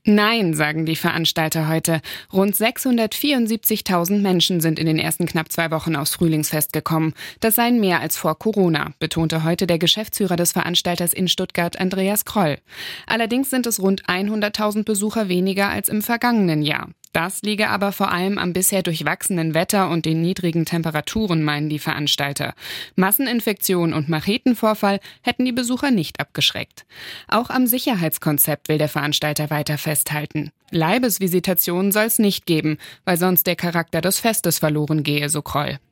Nein, sagen die Veranstalter heute. Rund 674.000 Menschen sind in den ersten knapp 2 Wochen aufs Frühlingsfest gekommen. Das seien mehr als vor Corona, betonte heute der Geschäftsführer des Veranstalters in Stuttgart, Andreas Kroll. Allerdings sind es rund 100.000 Besucher weniger als im vergangenen Jahr. Das liege aber vor allem am bisher durchwachsenen Wetter und den niedrigen Temperaturen, meinen die Veranstalter. Masseninfektion und Machetenvorfall hätten die Besucher nicht abgeschreckt. Auch am Sicherheitskonzept will der Veranstalter weiter festhalten. Leibesvisitationen soll es nicht geben, weil sonst der Charakter des Festes verloren gehe, so Kroll.